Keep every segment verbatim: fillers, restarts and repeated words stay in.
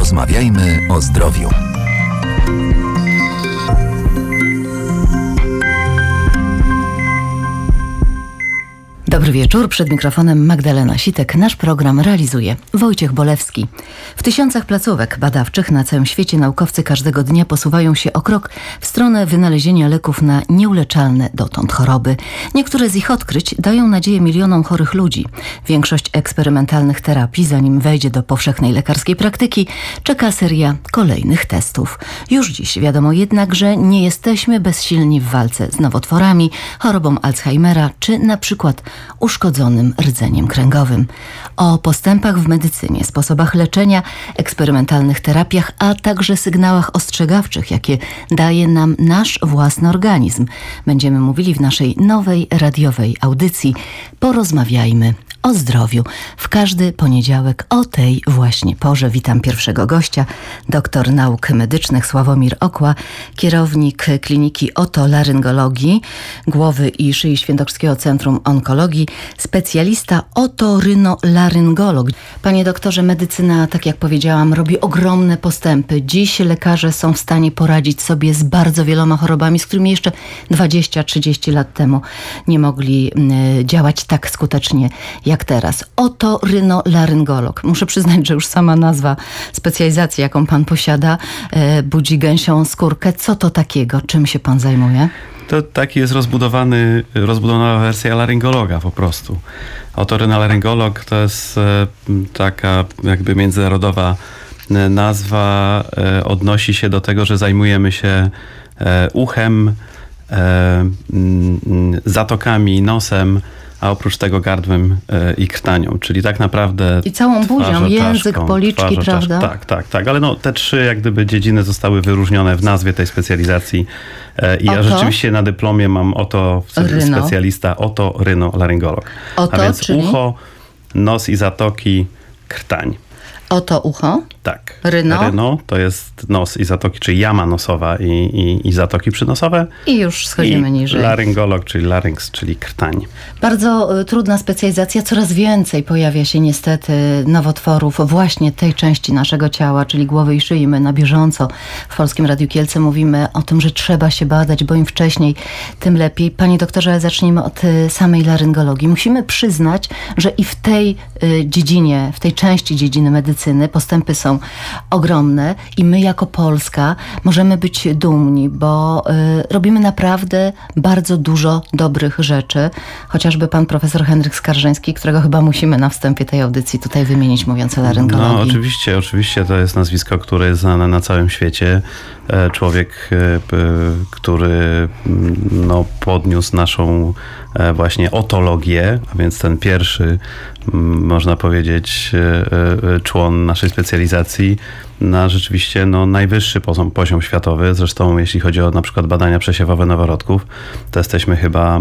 Porozmawiajmy o zdrowiu. Dobry wieczór, przed mikrofonem Magdalena Sitek. Nasz program realizuje Wojciech Bolewski. W tysiącach placówek badawczych na całym świecie naukowcy każdego dnia posuwają się o krok w stronę wynalezienia leków na nieuleczalne dotąd choroby. Niektóre z ich odkryć dają nadzieję milionom chorych ludzi. Większość eksperymentalnych terapii, zanim wejdzie do powszechnej lekarskiej praktyki, czeka seria kolejnych testów. Już dziś wiadomo jednak, że nie jesteśmy bezsilni w walce z nowotworami, chorobą Alzheimera czy na przykład uszkodzonym rdzeniem kręgowym. O postępach w medycynie, sposobach leczenia, eksperymentalnych terapiach, a także sygnałach ostrzegawczych, jakie daje nam nasz własny organizm, będziemy mówili w naszej nowej radiowej audycji Porozmawiajmy o zdrowiu. W każdy poniedziałek o tej właśnie porze witam pierwszego gościa, doktor nauk medycznych Sławomir Okła, kierownik Kliniki Otolaryngologii Głowy i Szyi Świętokrzyskiego Centrum Onkologii, specjalista otorynolarynголог. Panie doktorze, medycyna, tak jak powiedziałam, robi ogromne postępy. Dziś lekarze są w stanie poradzić sobie z bardzo wieloma chorobami, z którymi jeszcze dwadzieścia trzydzieści lat temu nie mogli y, działać tak skutecznie jak teraz. Otorynolarynголог. Muszę przyznać, że już sama nazwa specjalizacji, jaką pan posiada, y, budzi gęsią skórkę. Co to takiego? Czym się pan zajmuje? To taki jest rozbudowany, rozbudowana wersja laryngologa po prostu. Otorynolarynголог to jest taka jakby międzynarodowa nazwa, odnosi się do tego, że zajmujemy się uchem, zatokami, nosem, a oprócz tego gardłem i krtanią, czyli tak naprawdę... I całą buzią, twarzą, język, czaszką, policzki, twarzą, prawda? Czaszką. Tak, tak, tak, ale no, te trzy jak gdyby dziedziny zostały wyróżnione w nazwie tej specjalizacji i ja oto? rzeczywiście na dyplomie mam oto Ryno. specjalista otorynolarynголог. Oto, a więc czyli? ucho, nos i zatoki, krtań. Oto ucho? Tak. Ryno? Ryno to jest nos i zatoki, czyli jama nosowa i, i, i zatoki przynosowe. I już schodzimy I niżej. laryngolog, czyli larynks, czyli krtań. Bardzo y, trudna specjalizacja. Coraz więcej pojawia się niestety nowotworów właśnie tej części naszego ciała, czyli głowy i szyi. My na bieżąco w Polskim Radiu Kielce mówimy o tym, że trzeba się badać, bo im wcześniej, tym lepiej. Panie doktorze, zacznijmy od y, samej laryngologii. Musimy przyznać, że i w tej y, dziedzinie, w tej części dziedziny medycyny postępy są ogromne i my jako Polska możemy być dumni, bo y, robimy naprawdę bardzo dużo dobrych rzeczy. Chociażby pan profesor Henryk Skarżyński, którego chyba musimy na wstępie tej audycji tutaj wymienić, mówiąc o laryngologii. No oczywiście, oczywiście to jest nazwisko, które jest znane na całym świecie. Człowiek, który no, podniósł naszą właśnie otologię, a więc ten pierwszy, można powiedzieć, człon naszej specjalizacji na rzeczywiście no, najwyższy poziom, poziom światowy. Zresztą jeśli chodzi o na przykład badania przesiewowe noworodków, to jesteśmy chyba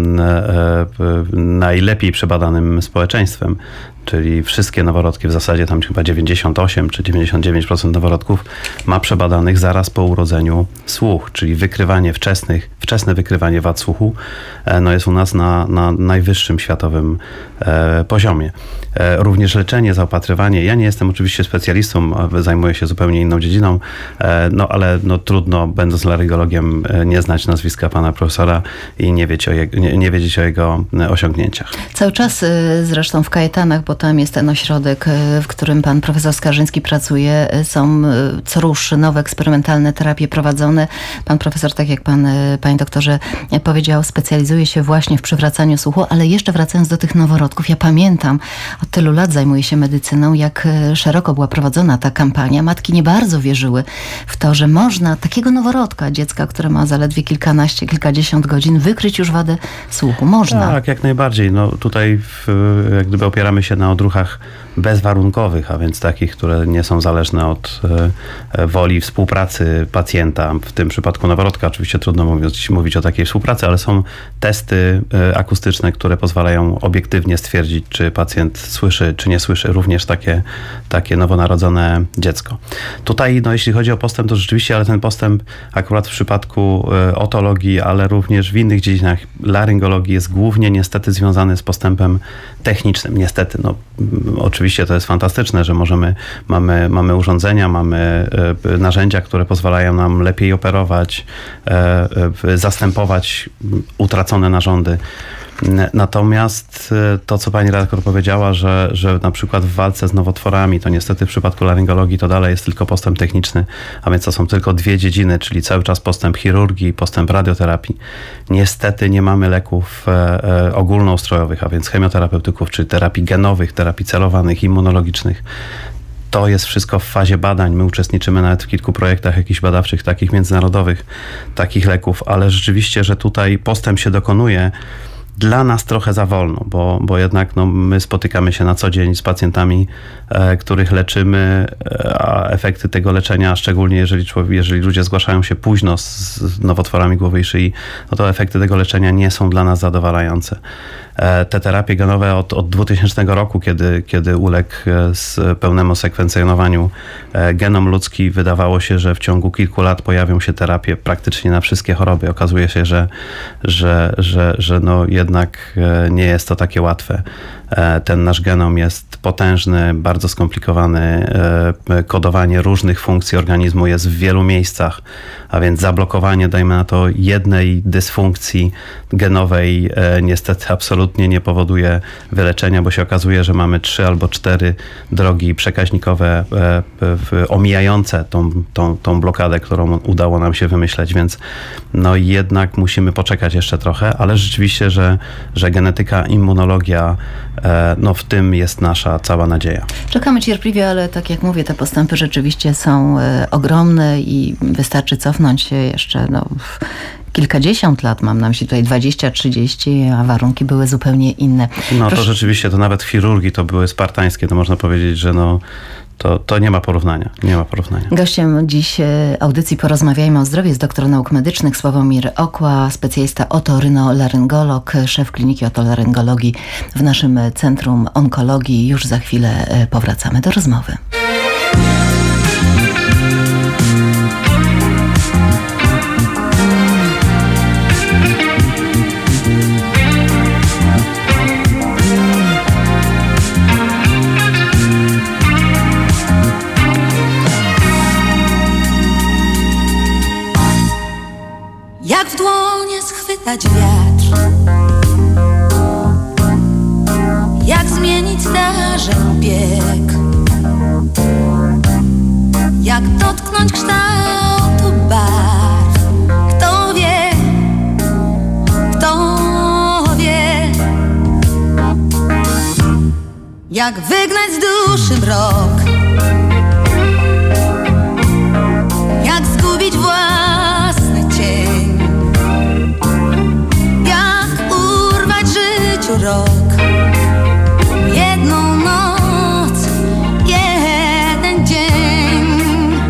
najlepiej przebadanym społeczeństwem. Czyli wszystkie noworodki, w zasadzie tam chyba dziewięćdziesiąt osiem czy dziewięćdziesiąt dziewięć procent noworodków ma przebadanych zaraz po urodzeniu słuch, czyli wykrywanie wczesnych, wczesne wykrywanie wad słuchu no jest u nas na, na najwyższym światowym e, poziomie. E, również leczenie, zaopatrywanie. Ja nie jestem oczywiście specjalistą, zajmuję się zupełnie inną dziedziną, e, no ale no, trudno, będąc laryngologiem, nie znać nazwiska pana profesora i nie, wiedzieć o je, nie, nie wiedzieć o jego osiągnięciach. Cały czas zresztą w Kajetanach, bo tam jest ten ośrodek, w którym pan profesor Skarżyński pracuje. Są co rusz nowe eksperymentalne terapie prowadzone. Pan profesor, tak jak pan, panie doktorze, powiedział, specjalizuje się właśnie w przywracaniu słuchu, ale jeszcze wracając do tych noworodków, ja pamiętam, od tylu lat zajmuję się medycyną, jak szeroko była prowadzona ta kampania. Matki nie bardzo wierzyły w to, że można takiego noworodka, dziecka, które ma zaledwie kilkanaście, kilkadziesiąt godzin, wykryć już wadę słuchu. Można. Tak, jak najbardziej. No tutaj w, jak gdyby opieramy się na odruchach bezwarunkowych, a więc takich, które nie są zależne od e, woli współpracy pacjenta. W tym przypadku noworodka oczywiście trudno mówić, mówić o takiej współpracy, ale są testy e, akustyczne, które pozwalają obiektywnie stwierdzić, czy pacjent słyszy, czy nie słyszy. Również takie, takie nowonarodzone dziecko. dziecko. Tutaj, no, jeśli chodzi o postęp, to rzeczywiście, ale ten postęp akurat w przypadku y, otologii, ale również w innych dziedzinach laryngologii jest głównie niestety związany z postępem technicznym. Niestety, no oczywiście to jest fantastyczne, że możemy, mamy, mamy urządzenia, mamy y, narzędzia, które pozwalają nam lepiej operować, y, y, zastępować utracone narządy. Natomiast to, co pani redaktor powiedziała, że, że na przykład w walce z nowotworami, to niestety w przypadku laryngologii to dalej jest tylko postęp techniczny, a więc to są tylko dwie dziedziny, czyli cały czas postęp chirurgii, postęp radioterapii. Niestety nie mamy leków e, e, ogólnoustrojowych, a więc chemioterapeutyków, czy terapii genowych, terapii celowanych, immunologicznych. To jest wszystko w fazie badań. My uczestniczymy nawet w kilku projektach jakichś badawczych, takich międzynarodowych, takich leków, ale rzeczywiście, że tutaj postęp się dokonuje, dla nas trochę za wolno, bo, bo jednak no, my spotykamy się na co dzień z pacjentami, e, których leczymy, e, a efekty tego leczenia, szczególnie jeżeli, człowiek, jeżeli ludzie zgłaszają się późno z, z nowotworami głowy i szyi, no to efekty tego leczenia nie są dla nas zadowalające. E, te terapie genowe od, od dwutysięcznego roku, kiedy, kiedy uległ z pełnemu sekwencjonowaniu e, genom ludzki, wydawało się, że w ciągu kilku lat pojawią się terapie praktycznie na wszystkie choroby. Okazuje się, że, że, że, że no jednak nie jest to takie łatwe. Ten nasz genom jest potężny, bardzo skomplikowany. Kodowanie różnych funkcji organizmu jest w wielu miejscach, a więc zablokowanie, dajmy na to, jednej dysfunkcji genowej niestety absolutnie nie powoduje wyleczenia, bo się okazuje, że mamy trzy albo cztery drogi przekaźnikowe omijające tą, tą, tą blokadę, którą udało nam się wymyśleć, więc no jednak musimy poczekać jeszcze trochę, ale rzeczywiście, że, że genetyka, immunologia, no w tym jest nasza cała nadzieja. Czekamy cierpliwie, ale tak jak mówię, te postępy rzeczywiście są ogromne i wystarczy cofnąć się jeszcze no, kilkadziesiąt lat, mam na myśli tutaj dwadzieścia trzydzieści, a warunki były zupełnie inne. No Proszę... to rzeczywiście, to nawet w chirurgii to były spartańskie, to można powiedzieć, że no To, to nie ma porównania. Nie ma porównania. Gościem dziś audycji Porozmawiajmy o zdrowiu jest doktor nauk medycznych Sławomir Okła, specjalista otorynołaryngolog, szef kliniki otolaryngologii w naszym Centrum Onkologii. Już za chwilę powracamy do rozmowy. Jak w dłonie schwytać wiatr, jak zmienić zdarzeń bieg, jak dotknąć kształtu barw. Kto wie, kto wie, jak wygnać z duszy mrok, jak zgubić własny cień, rok, jedną noc, jeden dzień.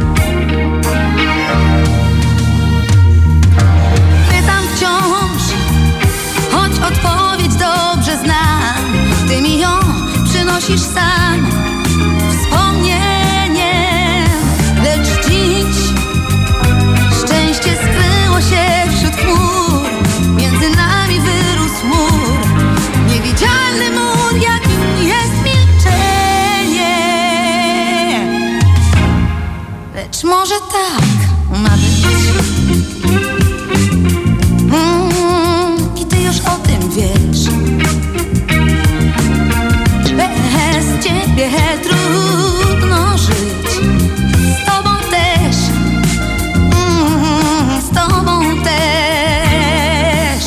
Pytam wciąż, choć odpowiedź dobrze znam. Ty mi ją przynosisz sam, wspomnienie. Lecz dziś szczęście skryło się wśród chmur, między nami wyrósł mur. Niewidzialny mur, jakim jest milczenie. Lecz może tak ma być. Mm, I ty już o tym wiesz. Bez ciebie trudno żyć. Z tobą też. Mm, z tobą też.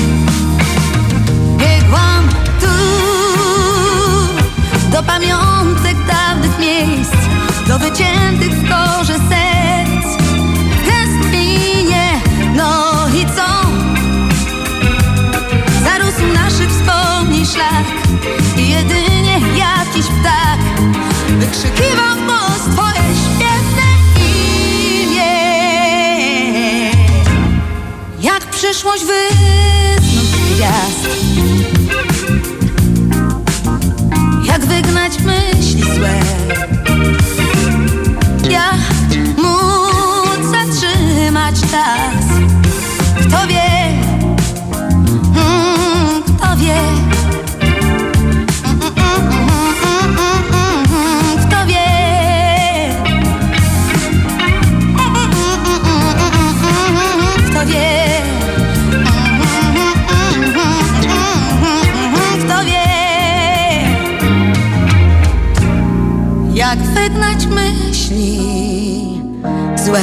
Biegłam do pamiątek dawnych miejsc, do wyciętych w korze serc, w gęstwinie, no i co? Zarósł naszych wspomnień szlak i jedynie jakiś ptak wykrzykiwał w głos twoje świetne imię. Jak przyszłość wysnuć gwiazd, jak wygnać myśli złe, jak wygnać myśli złe.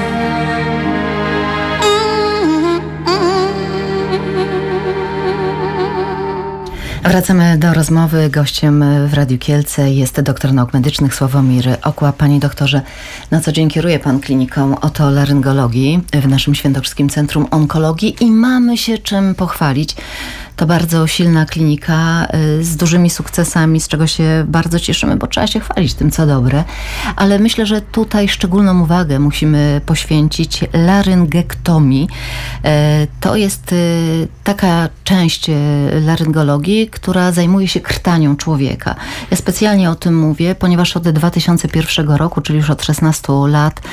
Wracamy do rozmowy. Gościem w Radiu Kielce jest doktor nauk medycznych Sławomir Okła. Panie doktorze, na co dzień kieruje pan kliniką otolaryngologii w naszym Świętokrzyskim Centrum Onkologii i mamy się czym pochwalić. To bardzo silna klinika z dużymi sukcesami, z czego się bardzo cieszymy, bo trzeba się chwalić tym, co dobre. Ale myślę, że tutaj szczególną uwagę musimy poświęcić laryngektomii. To jest taka część laryngologii, która zajmuje się krtanią człowieka. Ja specjalnie o tym mówię, ponieważ od dwa tysiące pierwszego roku, czyli już od szesnastu lat,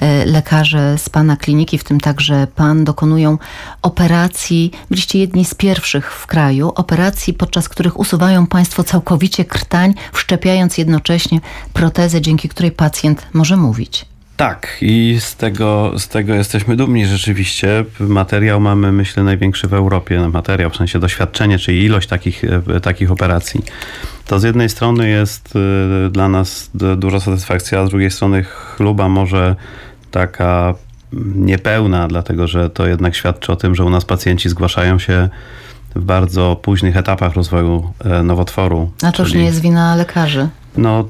lekarze z pana kliniki, w tym także pan, dokonują operacji. Byliście jedni z pierwszych w kraju, operacji, podczas których usuwają państwo całkowicie krtań, wszczepiając jednocześnie protezę, dzięki której pacjent może mówić. Tak, i z tego, z tego jesteśmy dumni rzeczywiście. Materiał mamy, myślę, największy w Europie. Materiał, w sensie doświadczenie, czyli ilość takich, takich operacji. To z jednej strony jest dla nas duża satysfakcja, a z drugiej strony chluba może taka niepełna, dlatego że to jednak świadczy o tym, że u nas pacjenci zgłaszają się w bardzo późnych etapach rozwoju nowotworu. A to już czyli, nie jest wina lekarzy. No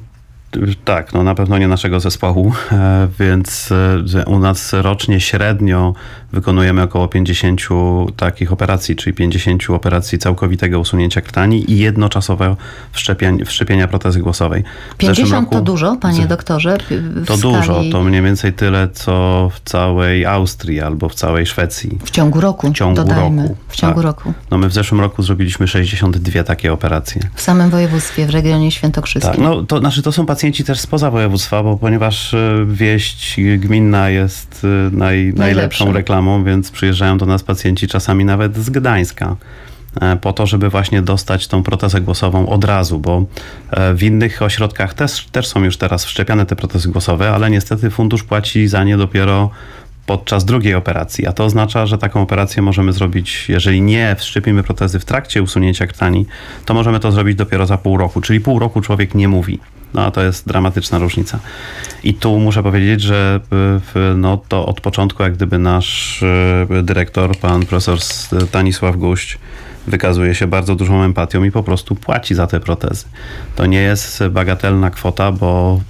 tak, no na pewno nie naszego zespołu, więc u nas rocznie średnio wykonujemy około pięćdziesiąt takich operacji, czyli pięćdziesiąt operacji całkowitego usunięcia krtani i jednoczasowe wszczepienia, wszczepienia protezy głosowej. pięćdziesiąt roku, to dużo, panie z, doktorze? W to skali... dużo, to mniej więcej tyle, co w całej Austrii albo w całej Szwecji. W ciągu roku, w ciągu dodajmy. roku. W ciągu tak. roku. No my w zeszłym roku zrobiliśmy sześćdziesiąt dwie takie operacje. W samym województwie, w regionie świętokrzyskim. Tak, no to znaczy to są pacjenci też spoza województwa, bo ponieważ wieść gminna jest naj, najlepszą reklamą, więc przyjeżdżają do nas pacjenci czasami nawet z Gdańska po to, żeby właśnie dostać tą protezę głosową od razu, bo w innych ośrodkach też, też są już teraz wszczepiane te protezy głosowe, ale niestety fundusz płaci za nie dopiero podczas drugiej operacji, a to oznacza, że taką operację możemy zrobić, jeżeli nie wszczepimy protezy w trakcie usunięcia krtani, to możemy to zrobić dopiero za pół roku, czyli pół roku człowiek nie mówi. No a to jest dramatyczna różnica. I tu muszę powiedzieć, że no, to od początku jak gdyby nasz dyrektor, pan profesor Stanisław Guść, wykazuje się bardzo dużą empatią i po prostu płaci za te protezy. To nie jest bagatelna kwota, bo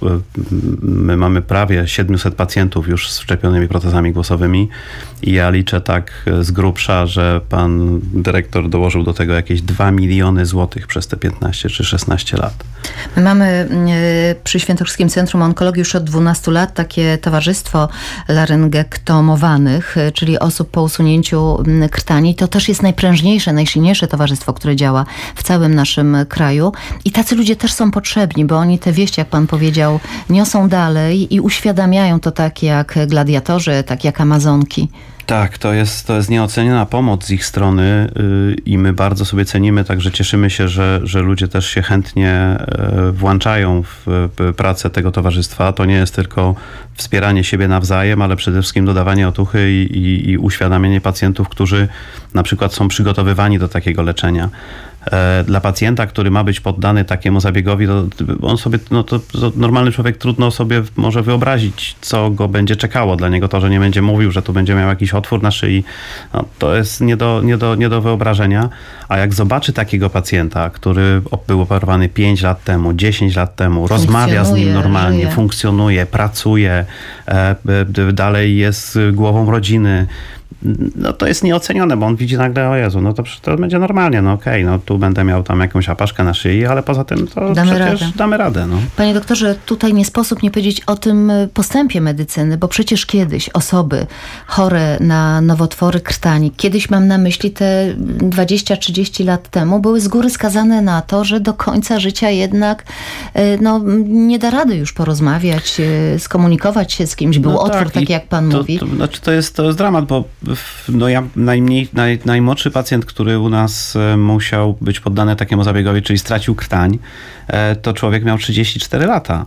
my mamy prawie siedmiuset pacjentów już z wszczepionymi protezami głosowymi i ja liczę tak z grubsza, że pan dyrektor dołożył do tego jakieś dwa miliony złotych przez te piętnaście czy szesnaście lat. My mamy przy Świętokrzyskim Centrum Onkologii już od dwunastu lat takie towarzystwo laryngektomowanych, czyli osób po usunięciu krtani. To też jest najprężniejsze, najsilniejsze towarzystwo, które działa w całym naszym kraju. I tacy ludzie też są potrzebni, bo oni te wieści, jak pan powiedział, niosą dalej i uświadamiają to tak jak gladiatorzy, tak jak Amazonki. Tak, to jest, to jest nieoceniona pomoc z ich strony yy, i my bardzo sobie cenimy, także cieszymy się, że, że ludzie też się chętnie yy, włączają w, w pracę tego towarzystwa. To nie jest tylko wspieranie siebie nawzajem, ale przede wszystkim dodawanie otuchy i, i, i uświadamianie pacjentów, którzy na przykład są przygotowywani do takiego leczenia. Dla pacjenta, który ma być poddany takiemu zabiegowi, to on sobie, no to, to normalny człowiek trudno sobie może wyobrazić, co go będzie czekało. Dla niego to, że nie będzie mówił, że tu będzie miał jakiś otwór na szyi, no to jest nie do, nie do, nie do wyobrażenia. A jak zobaczy takiego pacjenta, który był operowany pięć lat temu, dziesięć lat temu, rozmawia z nim normalnie, żyje. funkcjonuje, pracuje, e, dalej jest głową rodziny, no to jest nieocenione, bo on widzi nagle, o Jezu, no to, to będzie normalnie, no okej, okay, no tu będę miał tam jakąś apaszkę na szyi, ale poza tym to damy przecież radę. damy radę. No. Panie doktorze, tutaj nie sposób nie powiedzieć o tym postępie medycyny, bo przecież kiedyś osoby chore na nowotwory krtani, kiedyś mam na myśli te dwadzieścia trzydzieści lat temu, były z góry skazane na to, że do końca życia jednak no, nie da rady już porozmawiać, skomunikować się z kimś. Był no otwór, tak, taki jak pan to, mówi. To, to, znaczy to jest, to jest dramat, bo no ja najmniej, naj, najmłodszy pacjent, który u nas musiał być poddany takiemu zabiegowi, czyli stracił krtań, to człowiek miał trzydzieści cztery lata.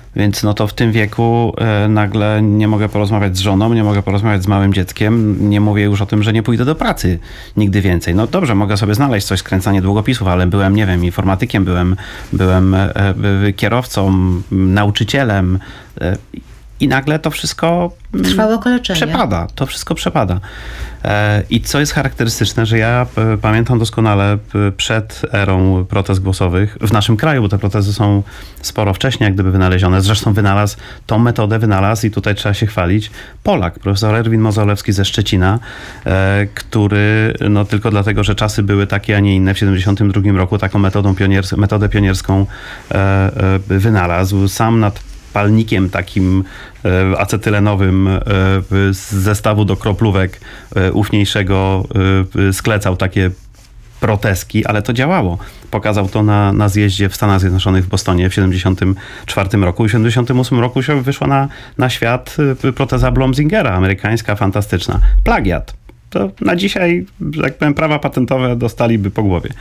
Więc no to w tym wieku e, nagle nie mogę porozmawiać z żoną, nie mogę porozmawiać z małym dzieckiem, nie mówię już o tym, że nie pójdę do pracy nigdy więcej. No dobrze, mogę sobie znaleźć coś, skręcanie długopisów, ale byłem, nie wiem, informatykiem, byłem, byłem e, e, kierowcą, nauczycielem e, i nagle to wszystko Trwało okaleczenie. Przepada, to wszystko przepada. E, I co jest charakterystyczne, że ja p, pamiętam doskonale p, przed erą protez głosowych w naszym kraju, bo te protezy są sporo wcześniej jak gdyby wynalezione. Zresztą wynalazł, tą metodę wynalazł i tutaj trzeba się chwalić, Polak, profesor Erwin Mozolewski ze Szczecina, e, który no tylko dlatego, że czasy były takie, a nie inne, w siedemdziesiątym drugim roku taką metodą pioniers- metodę pionierską e, e, wynalazł. Sam nad palnikiem takim e, acetylenowym e, z zestawu do kroplówek e, ówniejszego e, sklecał takie proteski, ale to działało. Pokazał to na, na zjeździe w Stanach Zjednoczonych w Bostonie w siedemdziesiątym czwartym roku. I w siedemdziesiątym ósmym roku się wyszła na, na świat e, proteza Blomzingera, amerykańska, fantastyczna. Plagiat. To na dzisiaj, że tak powiem, prawa patentowe dostaliby po głowie.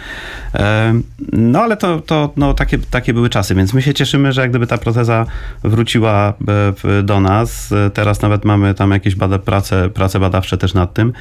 No ale to, to no, takie, takie były czasy, więc my się cieszymy, że jak gdyby ta proteza wróciła do nas. Teraz nawet mamy tam jakieś bada, prace, prace badawcze też nad tym.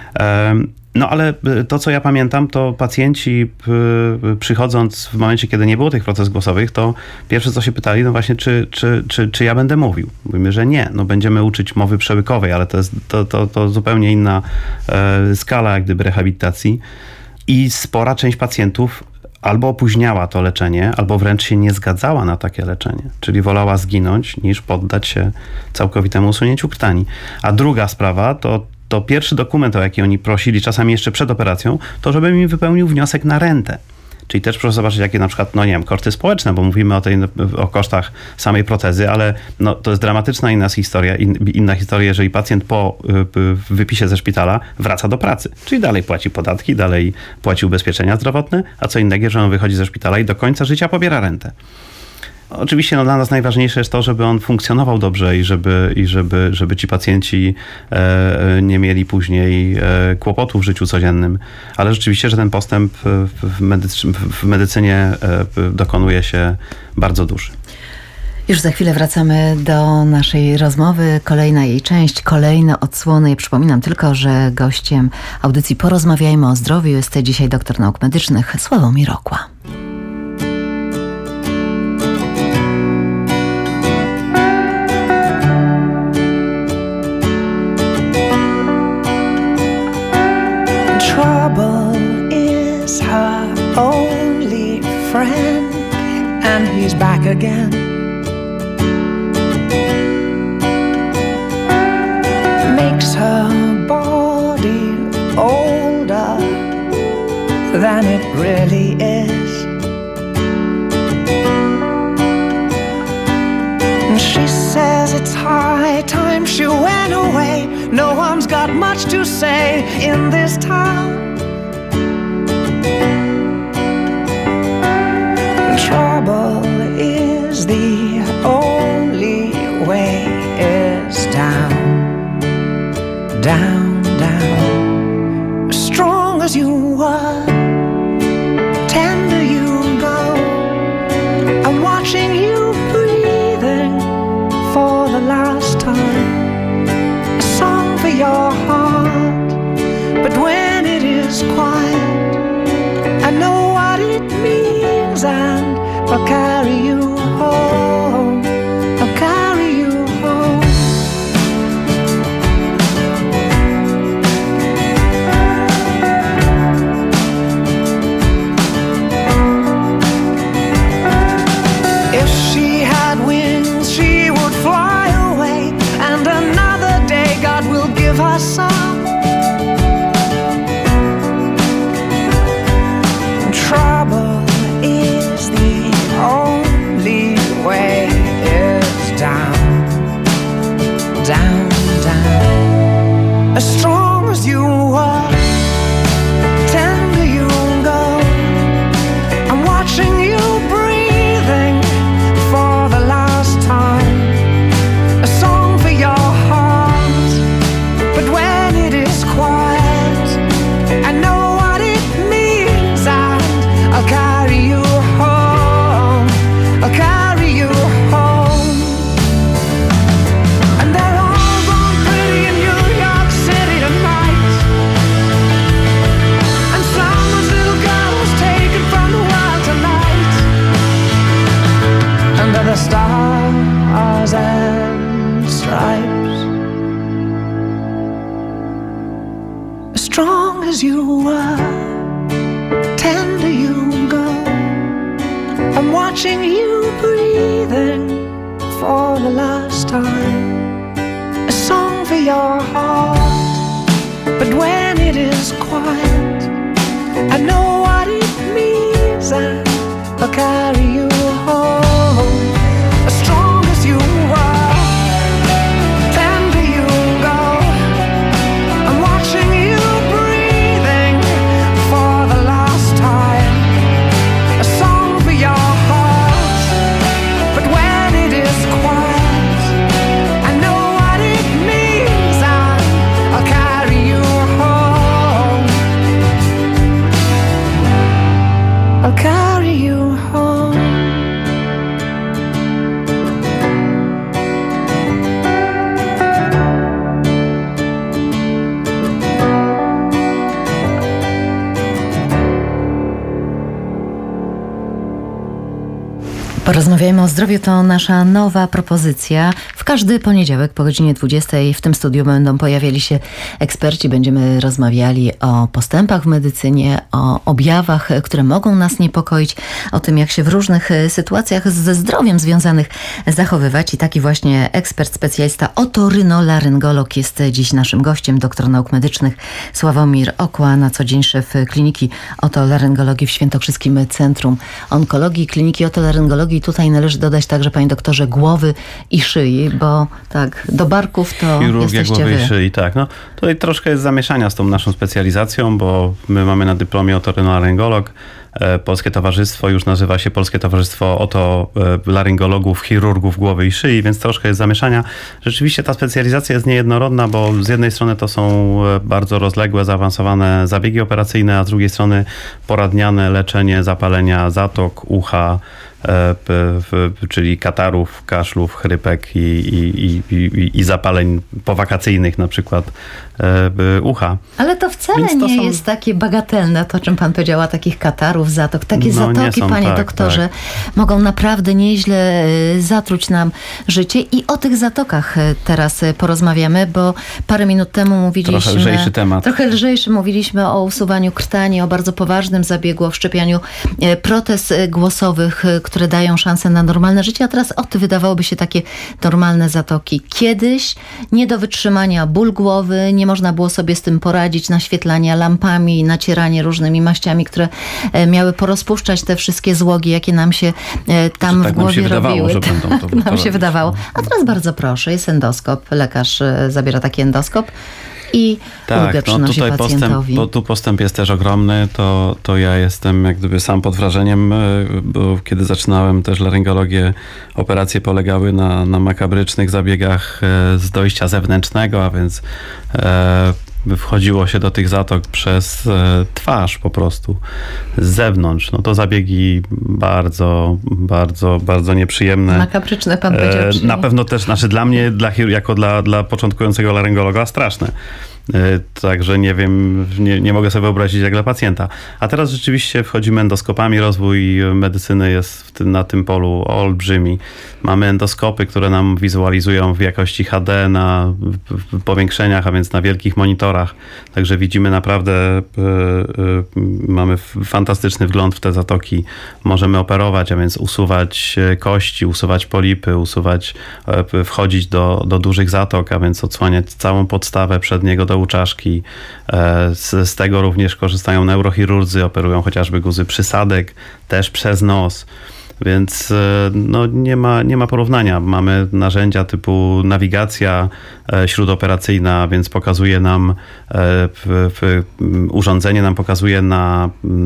No ale to, co ja pamiętam, to pacjenci przychodząc w momencie, kiedy nie było tych protez głosowych, to pierwsze, co się pytali, no właśnie, czy, czy, czy, czy ja będę mówił. Mówimy, że nie. No będziemy uczyć mowy przełykowej, ale to jest to, to, to zupełnie inna e, skala jak gdyby rehabilitacji. I spora część pacjentów albo opóźniała to leczenie, albo wręcz się nie zgadzała na takie leczenie. Czyli wolała zginąć, niż poddać się całkowitemu usunięciu krtani. A druga sprawa to to pierwszy dokument, o jaki oni prosili, czasami jeszcze przed operacją, to żebym im wypełnił wniosek na rentę. Czyli też proszę zobaczyć, jakie na przykład, no nie wiem, koszty społeczne, bo mówimy o, tej, o kosztach samej protezy, ale no, to jest dramatyczna inna historia, in, inna historia, jeżeli pacjent po y, wypisie ze szpitala wraca do pracy. Czyli dalej płaci podatki, dalej płaci ubezpieczenia zdrowotne, a co innego, że on wychodzi ze szpitala i do końca życia pobiera rentę. Oczywiście no, dla nas najważniejsze jest to, żeby on funkcjonował dobrze i żeby, i żeby, żeby ci pacjenci e, nie mieli później e, kłopotu w życiu codziennym, ale rzeczywiście, że ten postęp w, medycy- w medycynie e, dokonuje się bardzo duży. Już za chwilę wracamy do naszej rozmowy. Kolejna jej część, kolejne odsłony. Przypominam tylko, że gościem audycji Porozmawiajmy o zdrowiu jest dzisiaj doktor nauk medycznych Sławomir Rokła. And he's back again. Makes her body older than it really is. And she says it's high time she went away. No one's got much to say in this town. Trouble is the only way is down, down, down. As strong as you were, tender you go. I'm watching you breathing for the last time. A song for your heart, but when it is quiet, I know what it means and I'll carry you home, I'll carry you home. If she had wings, she would fly away, and another day God will give her some. Trouble is the only way is down, down, down. As strong as you are, tender you go. I'm watching you breathing for the last time. A song for your heart, but when it is quiet, I know what it means and I'll carry you home, I'll carry you home. stars and stripes. As strong as you were, tender you go. I'm watching you breathing for the last time. A song for your heart, but when it is quiet, I know what it means, and I'll carry you home. As strong as you are, tender you go. I'm watching you breathing for the last time. A song for your heart, but when it is quiet, I know what it means, and I'll carry you home. I'll carry you home. Porozmawiajmy o zdrowiu, to nasza nowa propozycja. W każdy poniedziałek po godzinie dwudziestej w tym studiu będą pojawiali się eksperci. Będziemy rozmawiali o postępach w medycynie, o objawach, które mogą nas niepokoić, o tym, jak się w różnych sytuacjach ze zdrowiem związanych zachowywać. I taki właśnie ekspert, specjalista otorynolaryngolog jest dziś naszym gościem, doktor nauk medycznych Sławomir Okła, na co dzień szef Kliniki Otolaryngologii w Świętokrzyskim Centrum Onkologii, Kliniki Otolaryngologii. Tutaj należy dodać także, panie doktorze, głowy i szyi, bo tak, do barków to Chirurgia jesteście głowy wy. i szyi, tak. No, tutaj troszkę jest zamieszania z tą naszą specjalizacją, bo my mamy na dyplomie otorynolaryngolog. Polskie Towarzystwo już nazywa się Polskie Towarzystwo Otolaryngologów, Chirurgów Głowy i Szyi, więc troszkę jest zamieszania. Rzeczywiście ta specjalizacja jest niejednorodna, bo z jednej strony to są bardzo rozległe, zaawansowane zabiegi operacyjne, a z drugiej strony poradniane leczenie zapalenia zatok, ucha, czyli katarów, kaszlów, chrypek i, i, i, i zapaleń powakacyjnych, na przykład ucha. Ale to wcale Więc to nie są... jest takie bagatelne, to czym pan powiedziała, takich katarów, zatok. Takie No, zatoki, są, panie tak, doktorze, tak. mogą naprawdę nieźle zatruć nam życie. I o tych zatokach teraz porozmawiamy, bo parę minut temu mówiliśmy... Trochę lżejszy temat. Trochę lżejszy. Mówiliśmy o usuwaniu krtani, o bardzo poważnym zabiegu, o wszczepianiu protez głosowych, które dają szansę na normalne życie, a teraz o, wydawałoby się takie normalne zatoki. Kiedyś nie do wytrzymania ból głowy, nie można było sobie z tym poradzić, naświetlania lampami, nacieranie różnymi maściami, które miały porozpuszczać te wszystkie złogi, jakie nam się tam tak w głowie nam się wydawało, robiły. że będą to, to nam robić. się wydawało. A teraz bardzo proszę, jest endoskop, lekarz zabiera taki endoskop i ulgę Tak, no przynosi tutaj postęp, pacjentowi. bo tu postęp jest też ogromny, to, to ja jestem jak gdyby sam pod wrażeniem, bo kiedy zaczynałem też laryngologię, operacje polegały na, na makabrycznych zabiegach z dojścia zewnętrznego, a więc e, wchodziło się do tych zatok przez e, twarz po prostu, z zewnątrz. No to zabiegi bardzo, bardzo, bardzo nieprzyjemne. Makabryczne pan powiedział, E, czyli... na pewno też, znaczy dla mnie, dla, chir- jako dla, dla początkującego laryngologa straszne. Także nie wiem, nie, nie mogę sobie wyobrazić jak dla pacjenta. A teraz rzeczywiście wchodzimy endoskopami, rozwój medycyny jest w tym, na tym polu olbrzymi. Mamy endoskopy, które nam wizualizują w jakości H D na w, w powiększeniach, a więc na wielkich monitorach. Także widzimy naprawdę, y, y, mamy fantastyczny wgląd w te zatoki. Możemy operować, a więc usuwać kości, usuwać polipy, usuwać, y, wchodzić do, do dużych zatok, a więc odsłaniać całą podstawę przedniego dołu czaszki. Z, z tego również korzystają neurochirurdzy, operują chociażby guzy przysadek, też przez nos. Więc no, nie ma, nie ma porównania. Mamy narzędzia typu nawigacja śródoperacyjna, więc pokazuje nam, w, w, urządzenie nam pokazuje na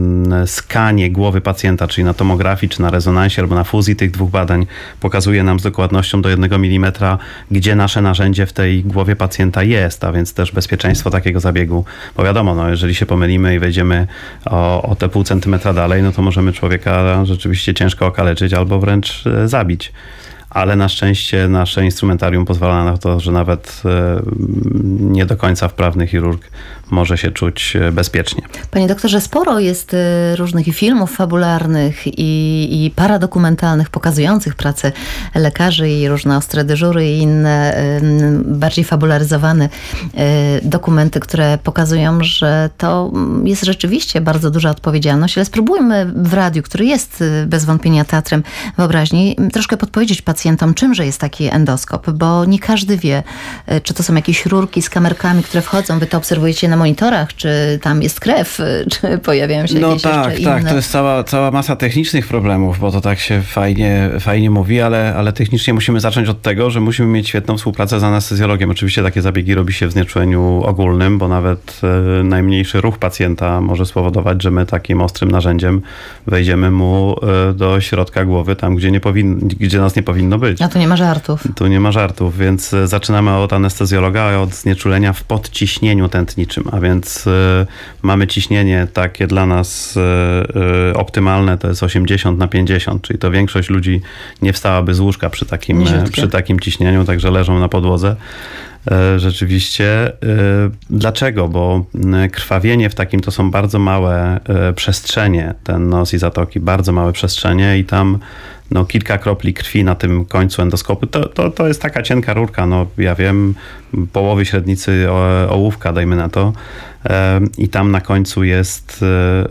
skanie głowy pacjenta, czyli na tomografii, czy na rezonansie, albo na fuzji tych dwóch badań, pokazuje nam z dokładnością do jednego milimetra, gdzie nasze narzędzie w tej głowie pacjenta jest, a więc też bezpieczeństwo takiego zabiegu. Bo wiadomo, no, jeżeli się pomylimy i wejdziemy o, o te pół centymetra dalej, no to możemy człowieka rzeczywiście ciężko okaleczyć albo wręcz zabić. Ale na szczęście nasze instrumentarium pozwala na to, że nawet nie do końca wprawny chirurg może się czuć bezpiecznie. Panie doktorze, sporo jest y, różnych i filmów fabularnych i, i paradokumentalnych pokazujących pracę lekarzy i różne ostre dyżury i inne y, bardziej fabularyzowane y, dokumenty, które pokazują, że to jest rzeczywiście bardzo duża odpowiedzialność, ale spróbujmy w radiu, który jest y, bez wątpienia teatrem wyobraźni, troszkę podpowiedzieć pacjentom, czymże jest taki endoskop, bo nie każdy wie, y, czy to są jakieś rurki z kamerkami, które wchodzą, wy to obserwujecie na monitorach, czy tam jest krew, czy pojawiają się no jakieś tak, jeszcze tak, inne... to jest cała, cała masa technicznych problemów, bo to tak się fajnie, fajnie mówi, ale, ale technicznie musimy zacząć od tego, że musimy mieć świetną współpracę z anestezjologiem. Oczywiście takie zabiegi robi się w znieczuleniu ogólnym, bo nawet e, najmniejszy ruch pacjenta może spowodować, że my takim ostrym narzędziem wejdziemy mu e, do środka głowy, tam gdzie, nie powin, gdzie nas nie powinno być. A tu nie ma żartów. Tu nie ma żartów, więc e, zaczynamy od anestezjologa, od znieczulenia w podciśnieniu tętniczym, a więc e, mamy ciśnienie takie dla nas e, e, optymalne, to jest osiemdziesiąt na pięćdziesiąt, czyli to większość ludzi nie wstałaby z łóżka przy takim, przy takim ciśnieniu, także leżą na podłodze. Rzeczywiście. Dlaczego? Bo krwawienie w takim to są bardzo małe przestrzenie, ten nos i zatoki, bardzo małe przestrzenie i tam no, kilka kropli krwi na tym końcu endoskopu, to, to, to jest taka cienka rurka, no ja wiem, połowy średnicy ołówka, dajmy na to. I tam na końcu jest